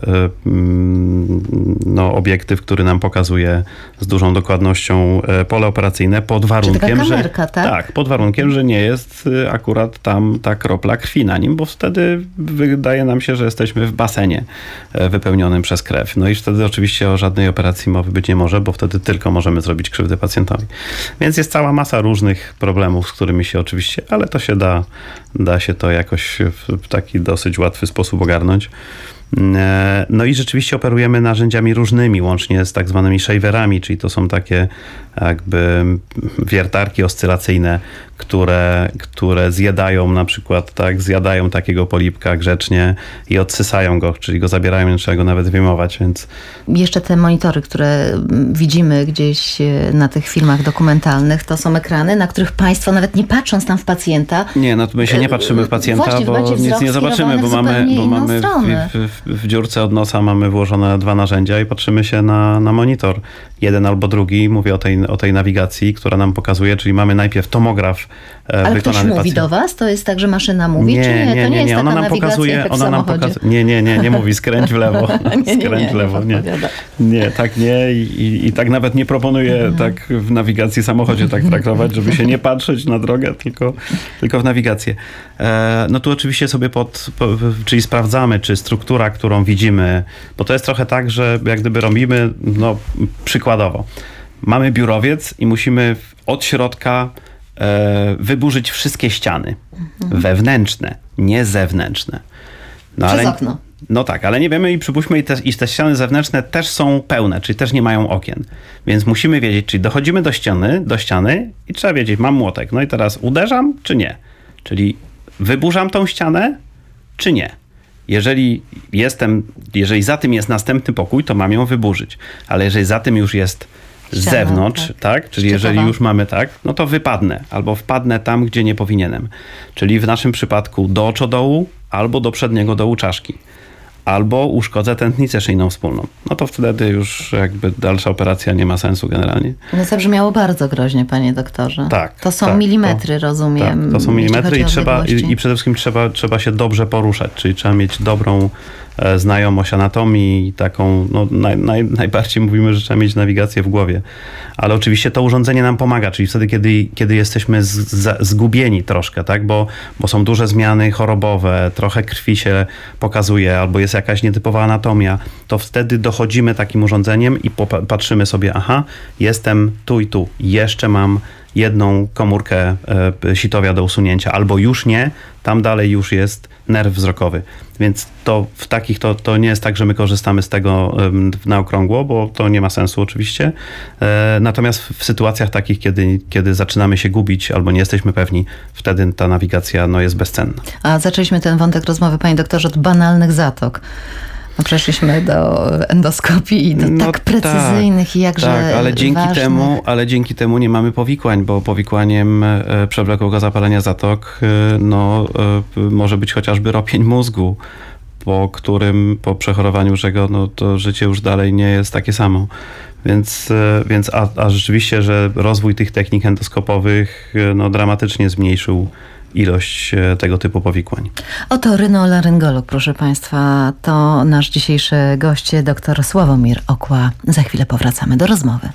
no, obiektyw, który nam pokazuje z dużą dokładnością pole operacyjne pod warunkiem, Czyli taka kamerka, że tak? tak, pod warunkiem, że nie jest akurat tam ta kropla krwi na nim, bo wtedy wydaje nam się, że jesteśmy w basenie wypełnionym przez krew. No i wtedy oczywiście o żadnej operacji mowy być nie może, bo wtedy tylko możemy zrobić krzywdę pacjentowi. Więc jest cała masa różnych problemów, z którymi się oczywiście, ale to się da, da się to jakoś w taki dosyć łatwy sposób ogarnąć. No i rzeczywiście operujemy narzędziami różnymi, łącznie z tak zwanymi shaverami, czyli to są takie jakby wiertarki oscylacyjne, które, które zjadają na przykład, tak, zjadają takiego polipka grzecznie i odsysają go, czyli go zabierają, nie trzeba go nawet wyjmować, więc... Jeszcze te monitory, które widzimy gdzieś na tych filmach dokumentalnych, to są ekrany, na których państwo nawet nie patrząc tam w pacjenta... Nie, no my się nie patrzymy w pacjenta, Właśnie, bo nic nie zobaczymy, bo mamy, bo mamy w, w, w dziurce od nosa mamy włożone dwa narzędzia i patrzymy się na, na monitor. Jeden albo drugi, mówię o tej, o tej nawigacji, która nam pokazuje, czyli mamy najpierw tomograf Ale wykonany ktoś mówi pacjent. do was? To jest tak, że maszyna mówi? Nie, czy nie? nie, To nie, nie, jest nie. taka Ona nam pokazuje, jak w ona nam samochodzie. pokazuje. Nie, nie, nie, nie mówi skręć w lewo, nie, nie, nie, skręć w lewo. Nie, nie, nie, tak nie i, i, i tak nawet nie proponuję mhm. tak w nawigacji w samochodzie tak traktować, żeby się nie patrzeć na drogę, tylko, tylko w nawigację. E, no tu oczywiście sobie pod, po, czyli sprawdzamy, czy struktura, którą widzimy, bo to jest trochę tak, że jak gdyby robimy, no przykładowo, mamy biurowiec i musimy od środka e, wyburzyć wszystkie ściany. Mhm. Wewnętrzne, nie zewnętrzne. No, Przez ale, okno. No tak, ale nie wiemy i przypuśćmy, te, iż te ściany zewnętrzne też są pełne, czyli też nie mają okien. Więc musimy wiedzieć, czyli dochodzimy do ściany, do ściany i trzeba wiedzieć, mam młotek. No i teraz uderzam, czy nie? Czyli wyburzam tą ścianę, czy nie? Jeżeli jestem, jeżeli za tym jest następny pokój, to mam ją wyburzyć. Ale jeżeli za tym już jest z Ściana, zewnątrz, tak? tak? Czyli Szczytowa. jeżeli już mamy tak, no to wypadnę albo wpadnę tam, gdzie nie powinienem. Czyli w naszym przypadku do oczodołu albo do przedniego dołu czaszki. Albo uszkodzę tętnicę szyjną wspólną. No to wtedy już jakby dalsza operacja nie ma sensu generalnie. No zabrzmiało bardzo groźnie, panie doktorze. Tak. To są tak, milimetry, to, rozumiem. Tak, to są milimetry i trzeba, i, i przede wszystkim trzeba, trzeba się dobrze poruszać, czyli trzeba mieć dobrą e, znajomość anatomii i taką, no naj, naj, najbardziej mówimy, że trzeba mieć nawigację w głowie. Ale oczywiście to urządzenie nam pomaga, czyli wtedy, kiedy, kiedy jesteśmy z, z, zgubieni troszkę, tak, bo, bo są duże zmiany chorobowe, trochę krwi się pokazuje, albo jest jakaś nietypowa anatomia, to wtedy dochodzimy takim urządzeniem i patrzymy sobie, aha, jestem tu i tu, jeszcze mam jedną komórkę e, sitowia do usunięcia, albo już nie, tam dalej już jest nerw wzrokowy. Więc to w takich, to, to nie jest tak, że my korzystamy z tego e, na okrągło, bo to nie ma sensu oczywiście. E, natomiast w sytuacjach takich, kiedy, kiedy zaczynamy się gubić albo nie jesteśmy pewni, wtedy ta nawigacja no, jest bezcenna. A zaczęliśmy ten wątek rozmowy, panie doktorze, od banalnych zatok. No przeszliśmy do endoskopii i do No tak precyzyjnych tak, i jakże tak, ale dzięki ważnych. temu, ale dzięki temu nie mamy powikłań, bo powikłaniem e, przewlekłego zapalenia zatok e, no, e, może być chociażby ropień mózgu, po którym, po przechorowaniu czego no, to życie już dalej nie jest takie samo. Więc, e, więc a, a rzeczywiście, że rozwój tych technik endoskopowych e, no, dramatycznie zmniejszył ilość e, tego typu powikłań. Otorynoolaryngolog, proszę Państwa, to nasz dzisiejszy gość, dr Sławomir Okła. Za chwilę powracamy do rozmowy.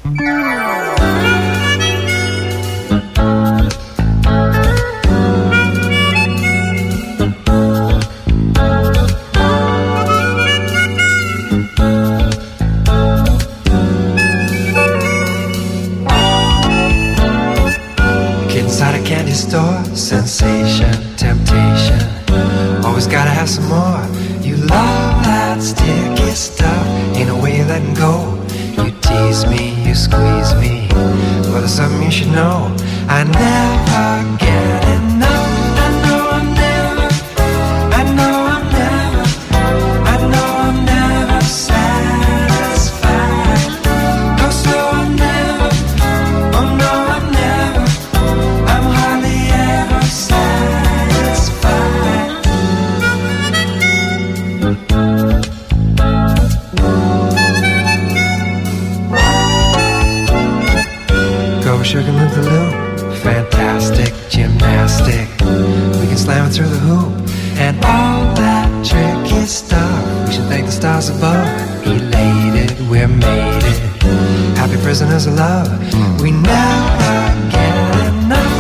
Inside a candy store, sensation, temptation. Always gotta have some more. You love that sticky stuff. Ain't no way you're letting go. You tease me, you squeeze me. Well, there's something you should know. I never get enough. I know I'm never, I know I'm never, I know I'm never satisfied. Go slow, I'm never, oh no, I'm never. I'm hardly ever satisfied. Go sugar loop the loop, fantastic gymnastic. We can slam it through the hoop and all that tricky stuff. We should thank the stars above. Elated, we're mated. Happy prisoners of love. We never get enough.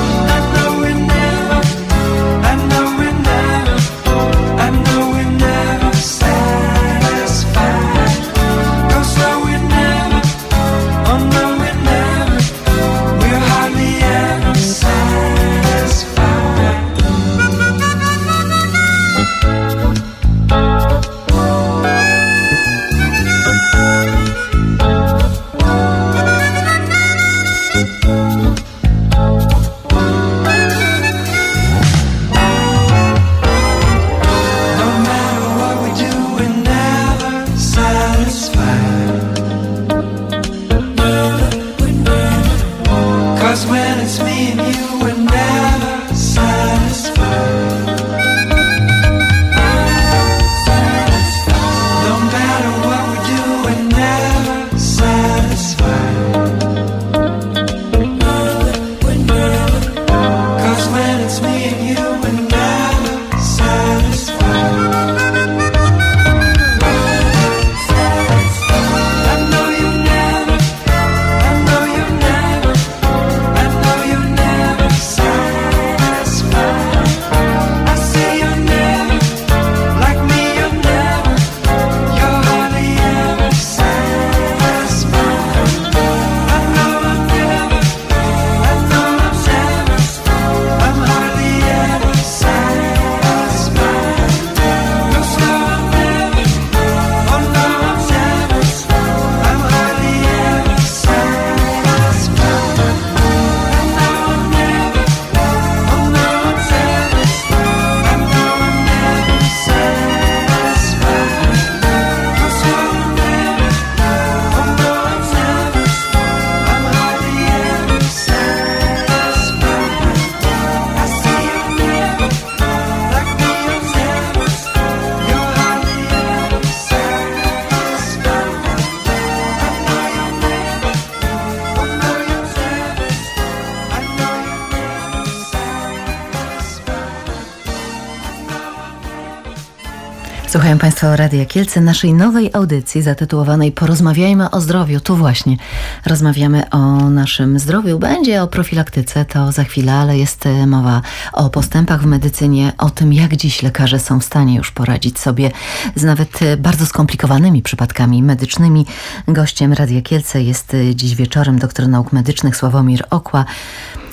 Słuchają Państwo Radia Kielce, naszej nowej audycji zatytułowanej Porozmawiajmy o zdrowiu. Tu właśnie rozmawiamy o naszym zdrowiu. Będzie o profilaktyce, to za chwilę, ale jest mowa o postępach w medycynie, o tym, jak dziś lekarze są w stanie już poradzić sobie z nawet bardzo skomplikowanymi przypadkami medycznymi. Gościem Radia Kielce jest dziś wieczorem doktor nauk medycznych Sławomir Okła.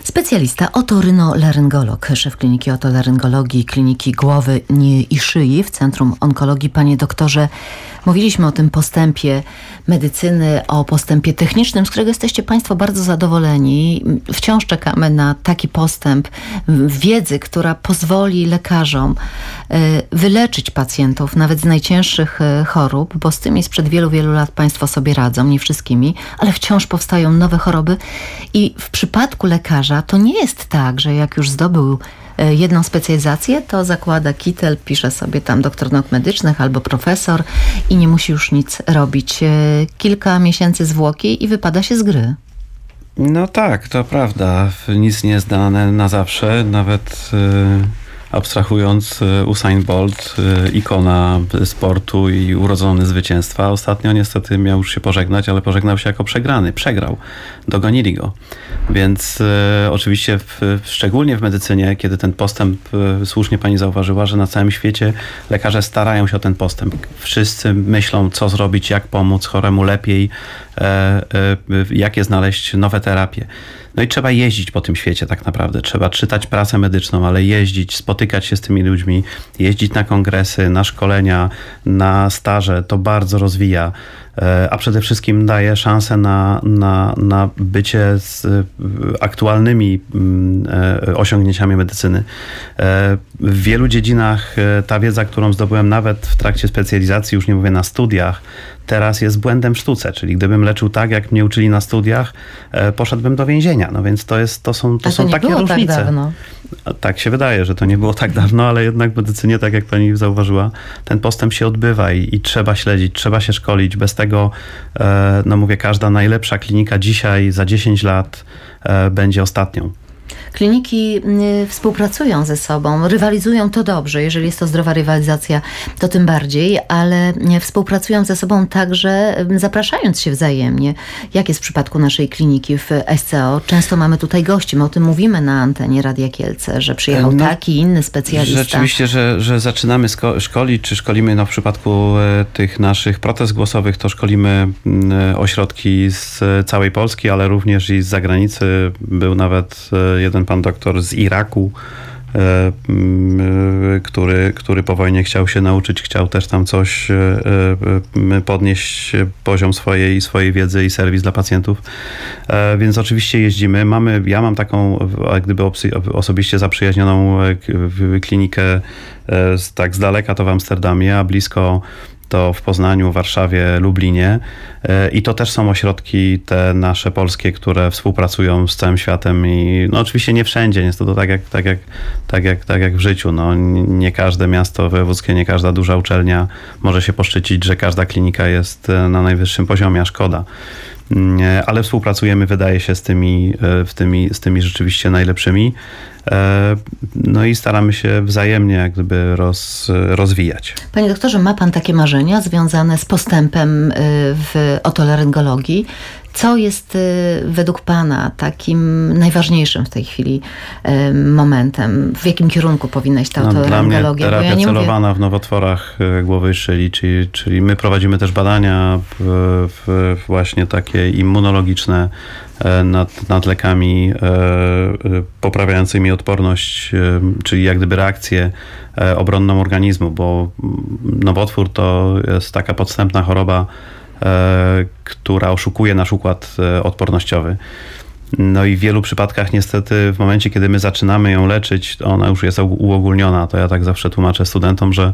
Specjalista otorynoleryngolog, szef kliniki otolaryngologii, kliniki głowy i szyi w Centrum Onkologii. Panie doktorze, mówiliśmy o tym postępie medycyny, o postępie technicznym, z którego jesteście Państwo bardzo zadowoleni. Wciąż czekamy na taki postęp wiedzy, która pozwoli lekarzom wyleczyć pacjentów nawet z najcięższych chorób, bo z tymi sprzed wielu, wielu lat Państwo sobie radzą, nie wszystkimi, ale wciąż powstają nowe choroby i w przypadku lekarza to nie jest tak, że jak już zdobył jedną specjalizację, to zakłada kitel, pisze sobie tam doktor nauk medycznych albo profesor i nie musi już nic robić. Kilka miesięcy zwłoki i wypada się z gry. No tak, to prawda. Nic nie jest dane na zawsze. Nawet y, abstrahując, y, Usain Bolt, y, ikona sportu i urodzony zwycięstwa. Ostatnio niestety miał już się pożegnać, ale pożegnał się jako przegrany. Przegrał. Dogonili go. Więc y, oczywiście w, szczególnie w medycynie, kiedy ten postęp, y, słusznie pani zauważyła, że na całym świecie lekarze starają się o ten postęp. Wszyscy myślą, co zrobić, jak pomóc choremu lepiej, y, y, jakie znaleźć nowe terapie. No i trzeba jeździć po tym świecie tak naprawdę. Trzeba czytać prasę medyczną, ale jeździć, spotykać się z tymi ludźmi, jeździć na kongresy, na szkolenia, na staże. To bardzo rozwija, a przede wszystkim daje szansę na, na, na bycie z aktualnymi osiągnięciami medycyny. W wielu dziedzinach ta wiedza, którą zdobyłem nawet w trakcie specjalizacji, już nie mówię na studiach, teraz jest błędem w sztuce, czyli gdybym leczył tak, jak mnie uczyli na studiach, poszedłbym do więzienia. No więc to, jest, to są, to to są nie takie było różnice. Tak dawno. Tak się wydaje, że to nie było tak dawno, ale jednak w medycynie, tak jak pani zauważyła, ten postęp się odbywa i, i trzeba śledzić, trzeba się szkolić. Bez tego, no mówię, każda najlepsza klinika dzisiaj za dziesięć lat będzie ostatnią. Kliniki współpracują ze sobą, rywalizują, to dobrze, jeżeli jest to zdrowa rywalizacja, to tym bardziej, ale współpracują ze sobą także zapraszając się wzajemnie. Jak jest w przypadku naszej kliniki w S C O? Często mamy tutaj gości, my o tym mówimy na antenie Radia Kielce, że przyjechał no, taki inny specjalista. Rzeczywiście, że, że zaczynamy sko- szkolić, czy szkolimy no, w przypadku e, tych naszych protez głosowych, to szkolimy e, ośrodki z całej Polski, ale również i z zagranicy. Był nawet e, jeden pan doktor z Iraku, e, m, który, który po wojnie chciał się nauczyć, chciał też tam coś e, e, podnieść poziom swojej, swojej wiedzy i serwis dla pacjentów. E, więc oczywiście jeździmy. Mamy, ja mam taką jak gdyby osobiście zaprzyjaźnioną klinikę e, z, tak z daleka to w Amsterdamie, a blisko to w Poznaniu, Warszawie, Lublinie i to też są ośrodki te nasze polskie, które współpracują z całym światem i no oczywiście nie wszędzie, jest to tak jak, tak jak, tak jak, tak jak w życiu. No, nie każde miasto wojewódzkie, nie każda duża uczelnia może się poszczycić, że każda klinika jest na najwyższym poziomie, a szkoda. Ale współpracujemy, wydaje się, z tymi, z tymi, z tymi rzeczywiście najlepszymi. No i staramy się wzajemnie jak gdyby roz, rozwijać. Panie doktorze, ma pan takie marzenia związane z postępem w otolaryngologii? Co jest według pana takim najważniejszym w tej chwili momentem? W jakim kierunku powinna iść ta no, otolaryngologia? Dla mnie terapia ja nie celowana mówię... w nowotworach głowy i szyi, czyli, czyli my prowadzimy też badania w, w właśnie takie immunologiczne nad, nad lekami poprawiającymi odporność, czyli jak gdyby reakcję obronną organizmu, bo nowotwór to jest taka podstępna choroba, która oszukuje nasz układ odpornościowy. No i w wielu przypadkach niestety w momencie, kiedy my zaczynamy ją leczyć, ona już jest uogólniona. To ja tak zawsze tłumaczę studentom, że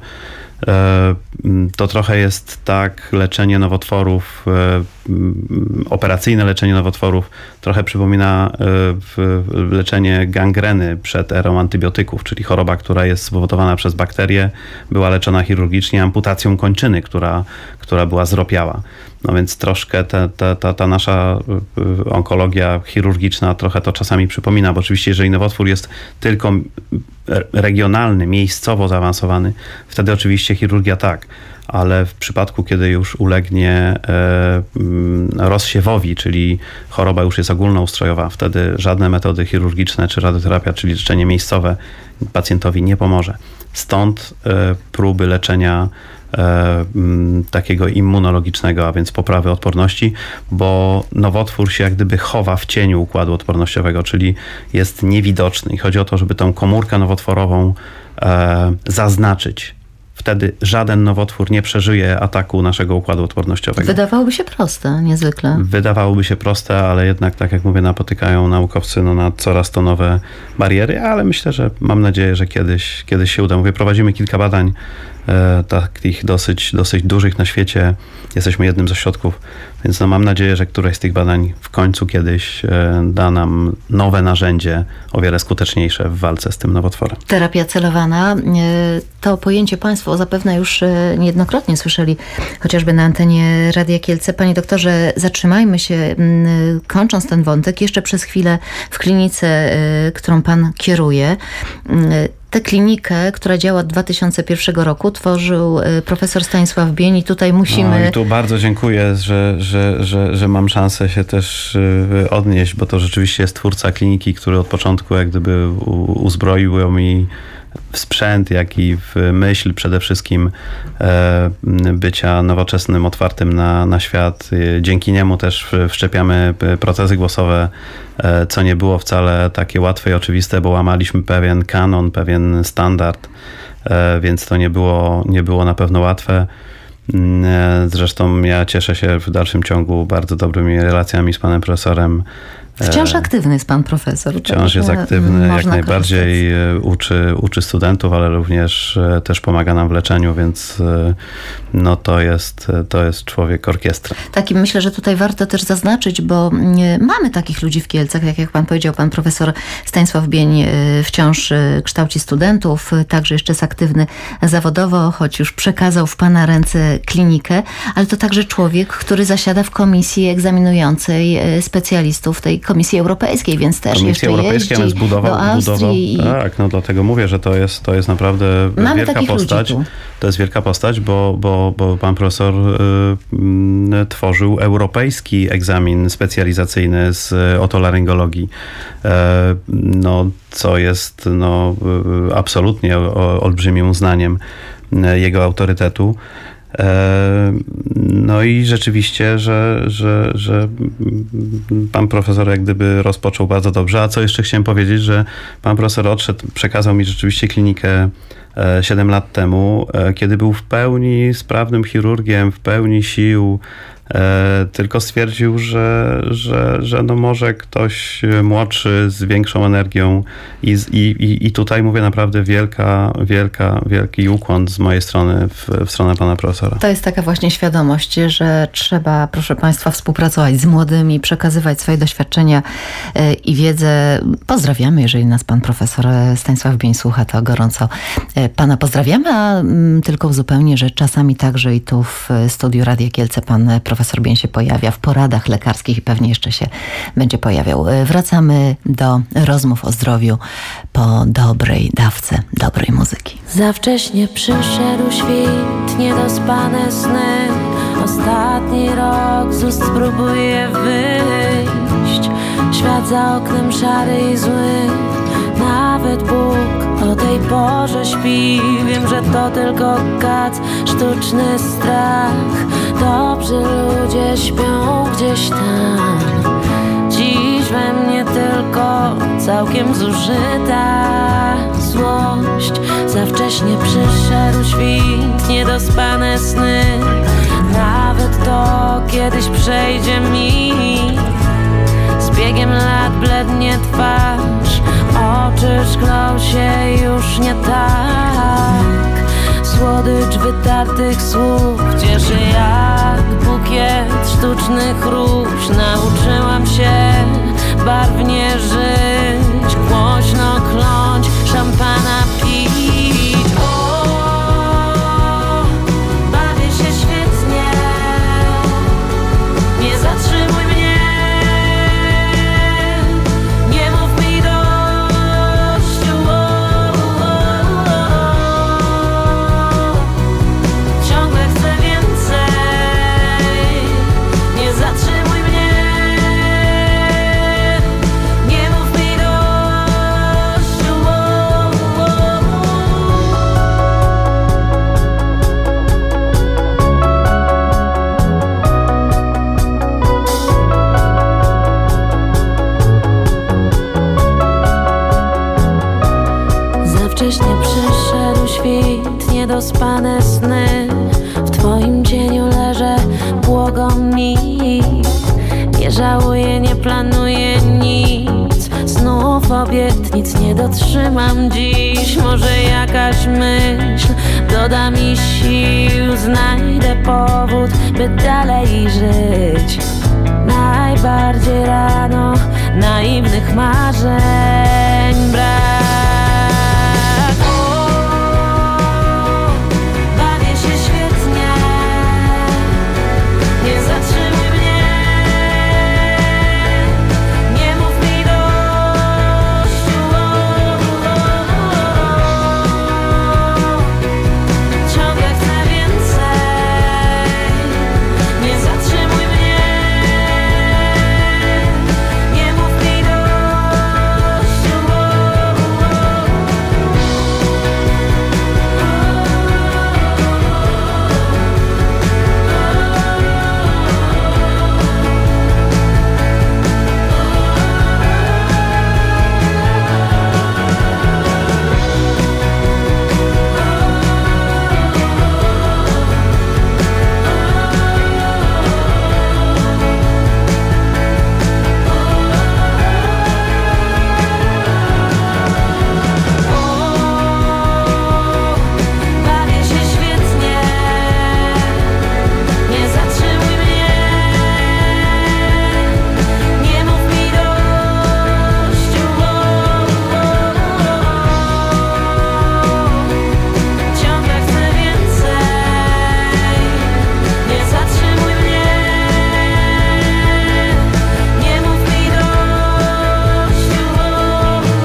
to trochę jest tak leczenie nowotworów, operacyjne leczenie nowotworów trochę przypomina leczenie gangreny przed erą antybiotyków, czyli choroba, która jest spowodowana przez bakterie, była leczona chirurgicznie amputacją kończyny, która, która była zropiała. No więc troszkę ta, ta, ta, ta nasza onkologia chirurgiczna trochę to czasami przypomina, bo oczywiście jeżeli nowotwór jest tylko regionalny, miejscowo zaawansowany, wtedy oczywiście chirurgia tak, ale w przypadku, kiedy już ulegnie e, rozsiewowi, czyli choroba już jest ogólnoustrojowa, wtedy żadne metody chirurgiczne czy radioterapia, czyli leczenie miejscowe pacjentowi nie pomoże. Stąd e, próby leczenia e, m, takiego immunologicznego, a więc poprawy odporności, bo nowotwór się jak gdyby chowa w cieniu układu odpornościowego, czyli jest niewidoczny i chodzi o to, żeby tą komórkę nowotworową e, zaznaczyć. Wtedy żaden nowotwór nie przeżyje ataku naszego układu odpornościowego. Wydawałoby się proste, niezwykle. Wydawałoby się proste, ale jednak, tak jak mówię, napotykają naukowcy no, na coraz to nowe bariery, ale myślę, że mam nadzieję, że kiedyś, kiedyś się uda. Mówię, prowadzimy kilka badań, e, takich dosyć, dosyć dużych na świecie. Jesteśmy jednym z ośrodków, więc no, mam nadzieję, że któreś z tych badań w końcu kiedyś e, da nam nowe narzędzie, o wiele skuteczniejsze w walce z tym nowotworem. Terapia celowana, to pojęcie Państwo zapewne już niejednokrotnie słyszeli, chociażby na antenie Radia Kielce. Panie doktorze, zatrzymajmy się, kończąc ten wątek, jeszcze przez chwilę w klinice, którą Pan kieruje. Tę klinikę, która działa od dwa tysiące pierwszego roku, tworzył profesor Stanisław Bień i tutaj musimy... No i tu bardzo dziękuję, że, że, że, że mam szansę się też odnieść, bo to rzeczywiście jest twórca kliniki, który od początku jak gdyby uzbroił mi w sprzęt, jak i w myśl przede wszystkim e, bycia nowoczesnym, otwartym na, na świat. Dzięki niemu też wszczepiamy protezy głosowe, e, co nie było wcale takie łatwe i oczywiste, bo łamaliśmy pewien kanon, pewien standard, e, więc to nie było, nie było na pewno łatwe. E, zresztą ja cieszę się w dalszym ciągu bardzo dobrymi relacjami z panem profesorem. Wciąż aktywny jest pan profesor. Wciąż jest aktywny, jak najbardziej uczy, uczy studentów, ale również też pomaga nam w leczeniu, więc no to jest, to jest człowiek orkiestra. Taki myślę, że tutaj warto też zaznaczyć, bo mamy takich ludzi w Kielcach, jak, jak pan powiedział, pan profesor Stanisław Bień wciąż kształci studentów, także jeszcze jest aktywny zawodowo, choć już przekazał w pana ręce klinikę, ale to także człowiek, który zasiada w komisji egzaminującej specjalistów tej Komisji Europejskiej, więc też Komisja jeszcze Europejska jeździ zbudował, do Austrii. Budował, tak, no dlatego mówię, że to jest, to jest naprawdę Mamy wielka postać. To jest wielka postać, bo, bo, bo pan profesor y, y, tworzył europejski egzamin specjalizacyjny z otolaryngologii, y, no, co jest no, y, absolutnie o, olbrzymim uznaniem y, jego autorytetu. No i rzeczywiście, że, że, że pan profesor jak gdyby rozpoczął bardzo dobrze. A co jeszcze chciałem powiedzieć, że pan profesor odszedł, przekazał mi rzeczywiście klinikę siedem lat temu, kiedy był w pełni sprawnym chirurgiem, w pełni sił, tylko stwierdził, że, że, że no może ktoś młodszy z większą energią i, i, i tutaj mówię naprawdę wielka, wielka, wielki ukłon z mojej strony w, w stronę pana profesora. To jest taka właśnie świadomość, że trzeba, proszę państwa, współpracować z młodymi, przekazywać swoje doświadczenia i wiedzę. Pozdrawiamy, jeżeli nas pan profesor Stanisław Bień słucha, to gorąco pana pozdrawiamy, a tylko uzupełnię, że czasami także i tu w studiu Radia Kielce pan profesor Bień się pojawia w poradach lekarskich i pewnie jeszcze się będzie pojawiał. Wracamy do rozmów o zdrowiu po dobrej dawce dobrej muzyki. Za wcześnie przyszedł świt, niedospane sny. Ostatni rok z ust spróbuję wyjść. Świat za oknem szary i zły. Nawet Bóg o tej porze śpi. Wiem, że to tylko kac, sztuczny strach. Dobrzy ludzie śpią gdzieś tam. Dziś we mnie tylko całkiem zużyta złość. Za wcześnie przyszedł świt, niedospane sny. Nawet to kiedyś przejdzie mi. Z biegiem lat blednie twarz, oczy szklą się już nie tak. Słodycz wytartych słów cieszy jak bukiet sztucznych róż. Nauczyłam się barwnie żyć, głośno kląć, szampana pić. O, bawię się świetnie, nie zatrzymuj mnie. Zatrzymuj mnie, nie mów mi niedospane sny. W twoim cieniu leżę, błogom mi. Nie żałuję, nie planuję nic. Znów obietnic nie dotrzymam dziś. Może jakaś myśl doda mi sił. Znajdę powód, by dalej żyć. Najbardziej rano naiwnych marzeń brak. O, bawię się świetnie. Nie zatrzymuj mnie. Nie mów mi dość. O, o, o. Ciągle chcę więcej. Nie zatrzymuj mnie. Nie mów mi dość. O, o, o. Bawię się świetnie. Nie zatrzymuj mnie. Nie mów mi dość. O, o, o. Ciągle chcę więcej. Nie zatrzymuj mnie. Nie mów mi dość. O, o.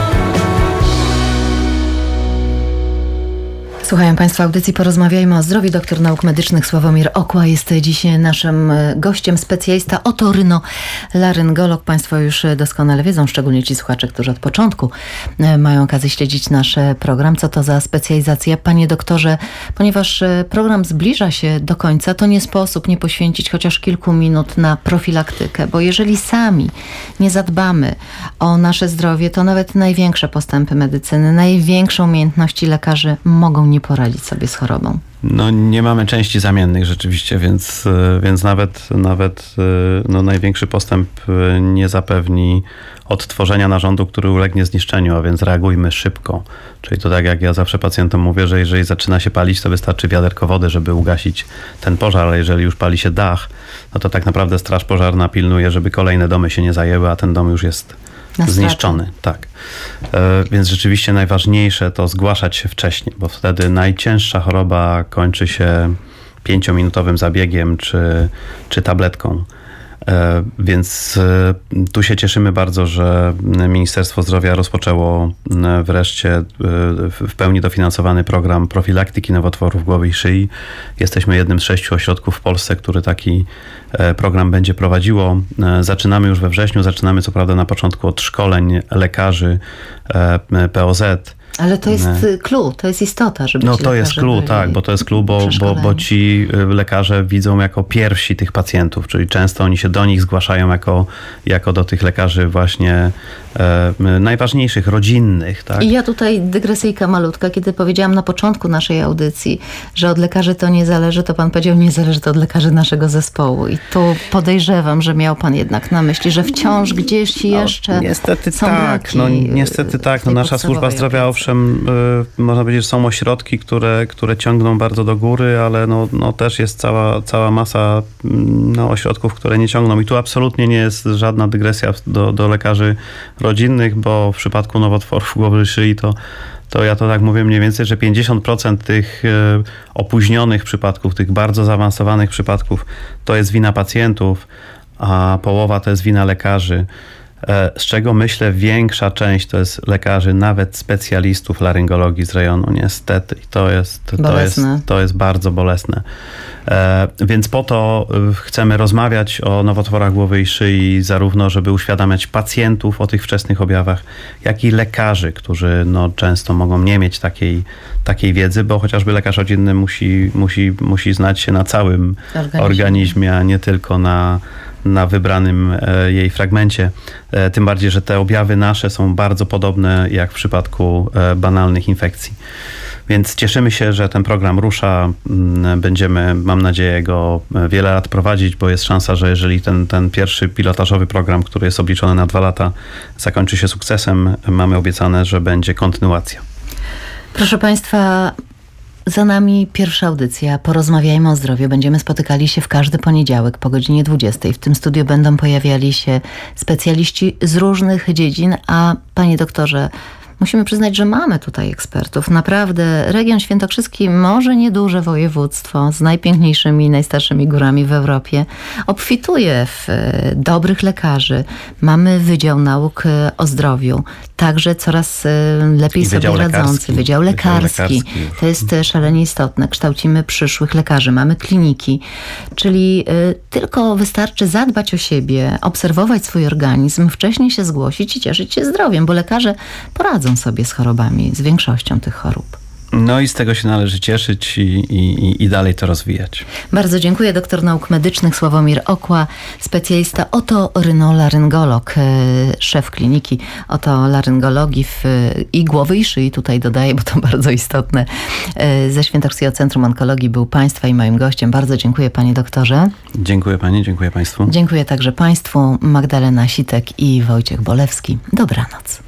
Słuchają Państwo audycji Porozmawiajmy o zdrowiu. Doktor nauk medycznych Sławomir Okła jest dziś naszym e, gościem, specjalista otoryno-laryngolog. Państwo już doskonale wiedzą, szczególnie ci słuchacze, którzy od początku e, mają okazję śledzić nasz e, program. Co to za specjalizacja? Panie doktorze, ponieważ e, program zbliża się do końca, to nie sposób nie poświęcić chociaż kilku minut na profilaktykę, bo jeżeli sami nie zadbamy o nasze zdrowie, to nawet największe postępy medycyny, największe umiejętności lekarzy mogą nie poradzić sobie z chorobą. No nie mamy części zamiennych rzeczywiście, więc, więc nawet, nawet no, największy postęp nie zapewni odtworzenia narządu, który ulegnie zniszczeniu, a więc reagujmy szybko. Czyli to tak jak ja zawsze pacjentom mówię, że jeżeli zaczyna się palić, to wystarczy wiaderko wody, żeby ugasić ten pożar, ale jeżeli już pali się dach, no to tak naprawdę straż pożarna pilnuje, żeby kolejne domy się nie zajęły, a ten dom już jest Na zniszczony. Tak. E, więc rzeczywiście najważniejsze to zgłaszać się wcześniej, bo wtedy najcięższa choroba kończy się pięciominutowym zabiegiem czy, czy tabletką. E, więc e, tu się cieszymy bardzo, że Ministerstwo Zdrowia rozpoczęło e, wreszcie e, w pełni dofinansowany program profilaktyki nowotworów głowy i szyi. Jesteśmy jednym z sześciu ośrodków w Polsce, który taki e, program będzie prowadziło. E, zaczynamy już we wrześniu, zaczynamy co prawda na początku od szkoleń lekarzy e, P O Z. Ale to jest clue, to jest istota, żeby No ci to jest lekarze clue, byli tak, bo to jest clue, bo, bo, przeszkoleni. bo ci lekarze widzą jako pierwsi tych pacjentów, czyli często oni się do nich zgłaszają jako, jako do tych lekarzy właśnie e, najważniejszych, rodzinnych, tak? I ja tutaj dygresyjka malutka, kiedy powiedziałam na początku naszej audycji, że od lekarzy to nie zależy, to pan powiedział, nie zależy to od lekarzy naszego zespołu. I tu podejrzewam, że miał pan jednak na myśli, że wciąż gdzieś jeszcze No, niestety są tak, braki no niestety tak. No, tej nasza służba podstawowej zdrowia, opieki. owszem, y, można powiedzieć, że są ośrodki, które, które ciągną bardzo do góry, ale no, no też jest cała, cała masa mm, no, ośrodków, które nie ciągną. I tu absolutnie nie jest żadna dygresja do, do lekarzy rodzinnych, bo w przypadku nowotworów głowy i szyi to to ja to tak mówię mniej więcej, że pięćdziesiąt procent tych e, opóźnionych przypadków, tych bardzo zaawansowanych przypadków, to jest wina pacjentów, a połowa to jest wina lekarzy. E, z czego myślę większa część to jest lekarzy, nawet specjalistów laryngologii z rejonu, niestety. I to jest, to jest, to jest bardzo bolesne. E, więc po to chcemy rozmawiać o nowotworach głowy i szyi, zarówno żeby uświadamiać pacjentów o tych wczesnych objawach, jak i lekarzy, którzy no, często mogą nie mieć takiej, takiej wiedzy, bo chociażby lekarz rodzinny musi, musi, musi znać się na całym organizmie, organizmie a nie tylko na na wybranym e, jej fragmencie. E, tym bardziej, że te objawy nasze są bardzo podobne jak w przypadku e, banalnych infekcji. Więc cieszymy się, że ten program rusza. Będziemy, mam nadzieję, go wiele lat prowadzić, bo jest szansa, że jeżeli ten, ten pierwszy pilotażowy program, który jest obliczony na dwa lata, zakończy się sukcesem, mamy obiecane, że będzie kontynuacja. Proszę Państwa, za nami pierwsza audycja. Porozmawiajmy o zdrowiu. Będziemy spotykali się w każdy poniedziałek po godzinie dwudziestej. W tym studiu będą pojawiali się specjaliści z różnych dziedzin, a panie doktorze, musimy przyznać, że mamy tutaj ekspertów. Naprawdę region świętokrzyski, może nieduże województwo z najpiękniejszymi i najstarszymi górami w Europie, obfituje w dobrych lekarzy. Mamy Wydział Nauk o Zdrowiu, także coraz lepiej I sobie wydział radzący. lekarski. Wydział lekarski. Wydział lekarski. To jest szalenie istotne. Kształcimy przyszłych lekarzy. Mamy kliniki. Czyli y, tylko wystarczy zadbać o siebie, obserwować swój organizm, wcześniej się zgłosić i cieszyć się zdrowiem, bo lekarze poradzą sobie z chorobami, z większością tych chorób. No i z tego się należy cieszyć i, i, i dalej to rozwijać. Bardzo dziękuję. Doktor nauk medycznych Sławomir Okła, specjalista otorynoloryngolog, szef kliniki otolaryngologii w, i głowy i szyi, tutaj dodaję, bo to bardzo istotne. Ze Świętokrzyskiego Centrum Onkologii był Państwa i moim gościem. Bardzo dziękuję, panie doktorze. Dziękuję pani, dziękuję państwu. Dziękuję także państwu. Magdalena Sitek i Wojciech Bolewski. Dobranoc.